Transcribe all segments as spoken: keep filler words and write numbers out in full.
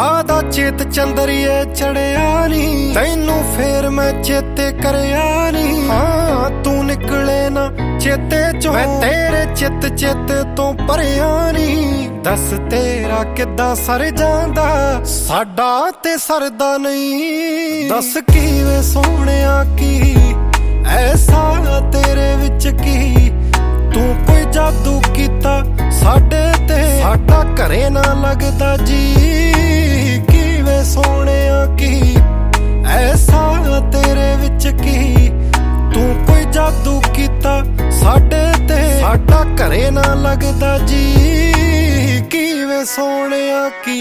ਕਾਹਦਾ ਚੇਤ ਚੰਦਰੀਏ ਚੜਿਆ ਨੀ, ਤੈਨੂੰ ਫੇਰ ਮੈਂ ਚੇਤੇ ਕਰਿਆ ਨੀ। ਹਾਂ ਤੂੰ ਨਿਕਲੇ ਨਾ ਚੇਤੇ ਚੋਂ, ਮੈਂ ਤੇਰੇ ਚਿੱਤ ਚੇਤੇ ਤੋਂ ਭਰਿਆ ਨੀ। ਦੱਸ ਤੇਰਾ ਕਿੱਦਾਂ ਸਰ ਜਾਂਦਾ, ਸਾਡਾ ਤੇ ਸਰਦਾ ਨਹੀਂ। ਦੱਸ ਕੀ ਵੇ ਸੋਹਣਿਆ ਕੀ ਐਸਾ ਤੇਰੇ ਵਿੱਚ ਕੀ, ਤੂੰ ਕੋਈ ਜਾਦੂ ਕੀਤਾ ਸਾਡੇ ਤੇ, ਸਾਡਾ ਘਰੇ ਨਾ ਲੱਗਦਾ ਜੀ। ਕੀ ਵੇ ਸੋਹਣਿਆ ਕੀ ਐਸਾ ਤੇਰੇ ਵਿੱਚ ਕੀ, ਤੂੰ ਕੋਈ ਜਾਦੂ ਕੀਤਾ ਸਾਡੇ ਤੇ, ਸਾਡਾ ਘਰੇ ਨਾ ਲੱਗਦਾ ਜੀ। ਕੀ ਵੇ ਸੋਹਣਿਆ ਕੀ।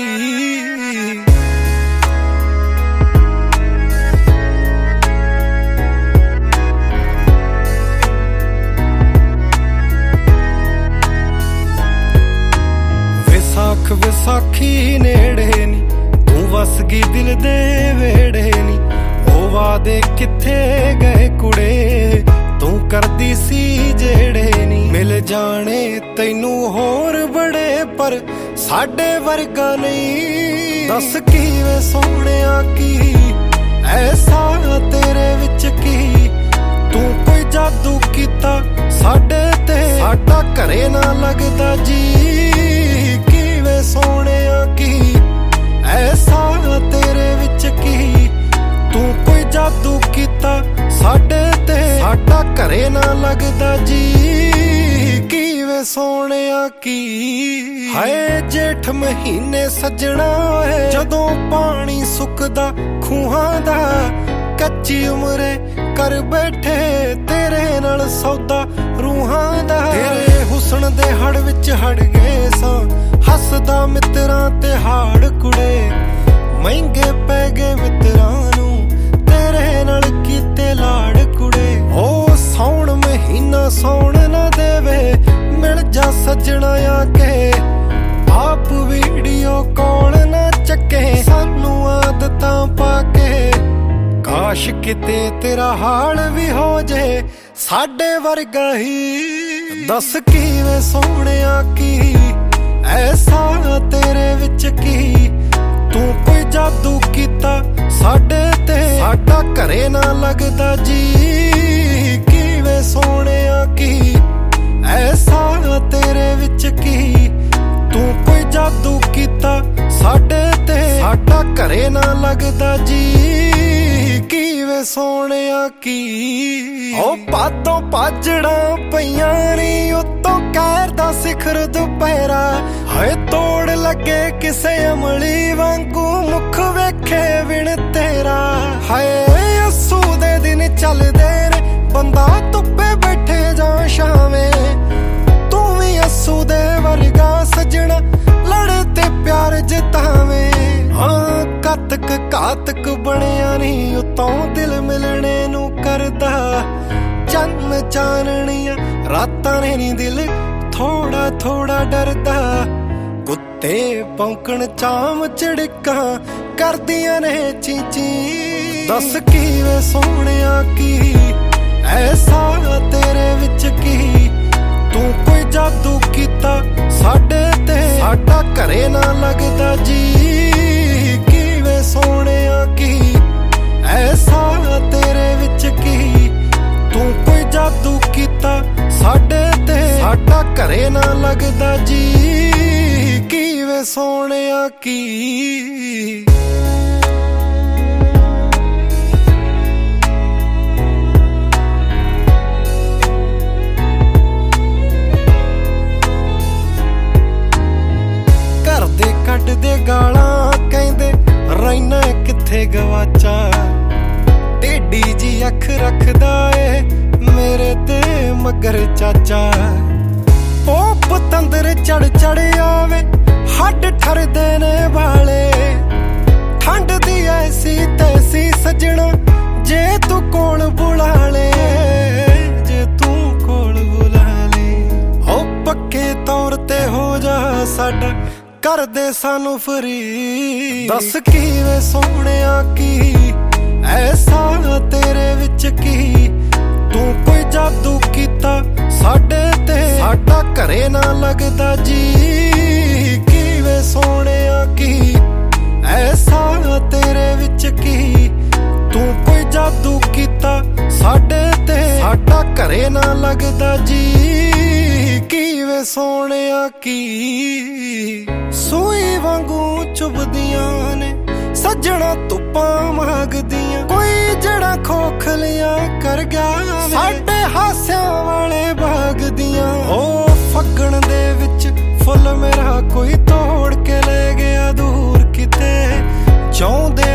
ਵਿਸਾਖ ਵਿਸਾਖੀ ਨੇੜੇ ਨੀ, ਤੂੰ ਵਸ ਗਈ ਦਿਲ ਦੇ ਵੇੜੇ ਨੀ। ਉਹ ਵਾਦੇ ਕਿੱਥੇ ਗਏ ਕੁੜੇ, ਤੂੰ ਕਰਦੀ ਸੀ ਜਿਹੜੇ ਨੀ। ਮਿਲ ਜਾਣੇ ਤੈਨੂੰ ਹੋਰ ਬੜੇ ਪਰ ਸਾਡੇ ਵਰਗਾ ਨਹੀਂ। ਦੱਸ ਕੀ ਵੇ ਸੋਹਣਿਆ ਕੀ ਐਸਾ ਤੇਰੇ ਵਿੱਚ ਕੀ, ਤੂੰ ਕੋਈ ਜਾਦੂ ਕੀਤਾ ਸਾਡੇ ਤੇ, ਸਾਡਾ ਘਰੇ ਨਾ ਲੱਗਦਾ ਜੀ। ਕੀ ਵੇ ਸੋਹਣਿਆ ਕੀ ਐਸਾ ਤੇਰੇ ਵਿੱਚ ਕੀ, ਤੂੰ ਕੋਈ ਜਾਦੂ ਕੀਤਾ ਸਾਡੇ ਤੇ, ਸਾਡਾ ਘਰੇ ਨਾ ਲੱਗਦਾ ਜੀ। ਕੀ ਵੇ ਸੋਹਣਿਆ ਕੀ। ਹਾਏ ਜੇਠ ਮਹੀਨੇ ਸੱਜਣਾ ਏ, ਜਦੋਂ ਪਾਣੀ ਸੁੱਕਦਾ ਖੂਹਾਂ ਦਾ, ਕੱਚੀ ਉਮਰੇ ਕਰ ਬੈਠੇ ਤੇਰੇ ਨਾਲ ਸੌਦਾ ਰੂਹਾਂ ਦਾ। ਤੇਰੇ ਹੁਸਨ ਦੇ ਹੜ ਵਿੱਚ ਹੜ ਗਏ ਸਾਂ, ਹੱਸਦਾ ਮਿੱਤਰਾਂ ਤੇ ਹਾੜ ਕੁੜੇ। ਮਹਿੰਗੇ ਪੈ ਗਏ ਮਿੱਤਰਾਂ ਨੂੰ ਤੇਰੇ ਨਾਲ ਕੀਤੇ ਲਾੜ ਕੁੜੇ। ਉਹ ਸੌਣ ਮਹੀਨਾ ਸੌਣ ਨਾ ਦੇਵੇ, ਮਿਲ ਜਾ ਸੱਜਣਾ ਆ ਕੇ। ਆਪ ਵੀਡੀਓ ਕਾਲ ਨਾ ਚੱਕੇ, ਸਾਨੂੰ ਆਦਤਾਂ ਪਾ ਕੇ। ਕਾਸ਼ ਕਿਤੇ ਤੇਰਾ ਹਾਲ ਵੀ ਹੋ ਜੇ ਸਾਡੇ ਵਰਗਾ ਹੀ। ਦੱਸ ਕੀ ਵੇ ਸੋਹਣਿਆ ਕੀ ਐਸਾ ਤੇਰੇ ਵਿੱਚ ਕੀ, ਤੂੰ ਕੋਈ ਜਾਦੂ ਕੀਤਾ ਸਾਡੇ ਤੇ, ਸਾਡਾ ਘਰੇ ਨਾ ਲੱਗਦਾ ਜੀ। ਕੀ ਵੇ ਸੋਹਣਿਆ ਕੀ ਐਸਾ ਤੇਰੇ ਵਿੱਚ ਕੀ, ਤੂੰ ਕੋਈ ਜਾਦੂ ਕੀਤਾ ਸਾਡੇ ਤੇ, ਸਾਡਾ ਘਰੇ ਨਾ ਲੱਗਦਾ ਜੀ। ਕੀ ਵੇ ਸੋਹਣਿਆ ਕੀ। ਉਹ ਪਾਦੋਂ ਪਾਜੜਾਂ ਪਈਆਂ ਨੀ, ਉੱਤੋਂ ਕਹਿਰ ਦਾ ਸਿਖਰ ਦੁਪਹਿਰਾ। ਹਾਏ ਤੋੜ ਲੱਗੇ ਕਿਸੇ ਅਮਲੀ ਵਾਂਗੂ, ਮੁਖ ਵੇਖੇ ਵਿਣ ਤੇਰਾ। ਹਾਏ ਅੱਸੂ ਦੇ ਦਿਨ ਚੱਲਦੇ ਨੇ, ਬੰਦਾ ਧੁੱਪੇ ਬੈਠੇ ਜਾਂ ਛਾਵੇਂ। ਤੂੰ ਵੀ ਅੱਸੂ ਦੇ ਵਰਗਾ ਸੱਜਣਾ, ਲੜ ਤੇ ਪਿਆਰ ਜਿਤਾਵੇਂ। ਹਾਂ ਘਾਤਕ ਘਾਤਕ ਬਣਿਆ ਨੀ, ਉਤੋਂ ਦਿਲ ਮਿਲਣੇ ਨੂੰ ਕਰਦਾ। ਚੰਨ ਚਾਨਣੀਆਂ ਰਾਤਾਂ ਨੇ ਨੀ, ਦਿਲ ਥੋੜਾ ਥੋੜਾ ਡਰਦਾ। ਕੁੱਤੇ ਭੌਂਕਣ ਚਾਮ ਚੜਕਾਂ ਕਰਦੀਆਂ ਨੇ ਚੀ ਚੀ। ਦੱਸ ਕੀ ਵੇ ਸੋਹਣਿਆ ਕੀ ਐਸਾ ਤੇਰੇ ਵਿੱਚ ਕੀ, ਤੂੰ ਕੋਈ ਜਾਦੂ ਕੀਤਾ ਸਾਡੇ ਤੇ, ਸਾਡਾ ਘਰੇ ਨਾ ਲੱਗਦਾ ਜੀ। ਕੀ ਵੇ ਸੋਹਣਿਆ ਕੀ ਐਸਾ ਤੇਰੇ ਵਿੱਚ ਕੀ, ਤੂੰ ਕੋਈ ਜਾਦੂ ਕੀਤਾ ਸਾਡੇ ਤੇ, ਸਾਡਾ ਘਰੇ ਨਾ ਲੱਗਦਾ ਜੀ। ਕੀ ਵੇ ਸੋਹਣਿਆ ਕੀ। ਘਰ ਦੇ ਕੱਢਦੇ ਗਾਲਾਂ ਕਹਿੰਦੇ ਰਹਿਣਾ ਕਿੱਥੇ ਗਵਾਚਾ। ਢੇਡੀ ਜੀ ਅੱਖ ਰੱਖਦਾ ਏ ਮੇਰੇ ਤੇ ਮਗਰ ਚਾਚਾ। ਉਹ ਪਤੰਦਰ ਚੜ ਚੜ ਆਵੇ ਹੱਡ ਠਰਦੇ ਨੇ ਵਾਲੇ। ਠੰਡ ਦੀ ਐਸੀ ਤੈਸੀ ਸੱਜਣਾ, ਜੇ ਤੂੰ ਕੋਲ ਬੁਲਾ ਲੇ, ਜੇ ਤੂੰ ਕੋਲ ਬੁਲਾ ਲੇ। ਉਹ ਪੱਕੇ ਤੌਰ ਤੇ ਹੋ ਜਾ ਸਾਡਾ, ਕਰਦੇ ਸਾਨੂੰ ਫਰੀ। ਦੱਸ ਕੀ ਵੇ ਸੋਹਣਿਆ ਕੀ ਐਸਾ ਤੇਰੇ ਵਿੱਚ ਕੀ, ਤੂੰ ਕੋਈ ਜਾਦੂ ਕੀਤਾ ਸਾਡੇ ਤੇ, ਸਾਡਾ ਘਰੇ ਨਾ ਲੱਗਦਾ ਜੀ। ਕੀ ਵੇ ਸੋਹਣਿਆ ਕੀ ਘਰੇ ਨਾ ਲੱਗਦਾ ਜੀ ਕੀ ਵੇ ਸੋਹਣਿਆ ਕੀ ਸੂਈ ਵਾਂਗੂ ਚੁਭਦੀਆਂ ਨੇ ਸੱਜਣਾ ਧੁੱਪਾਂ ਮੰਗਦੀਆਂ ਕੋਈ ਜਿਹੜਾ ਖੋਖਲਿਆਂ ਕਰ ਗਿਆ ਸਾਡੇ ਹਾਸਿਆਂ ਵਾਲੇ ਬਾਗ ਦੀਆਂ ਉਹ ਫੱਗਣ ਦੇ ਵਿੱਚ ਫੁੱਲ ਮੇਰਾ ਕੋਈ ਤੋੜ ਕੇ ਲੈ ਗਿਆ ਦੂਰ ਕਿਤੇ ਚਾਹੁੰਦੇ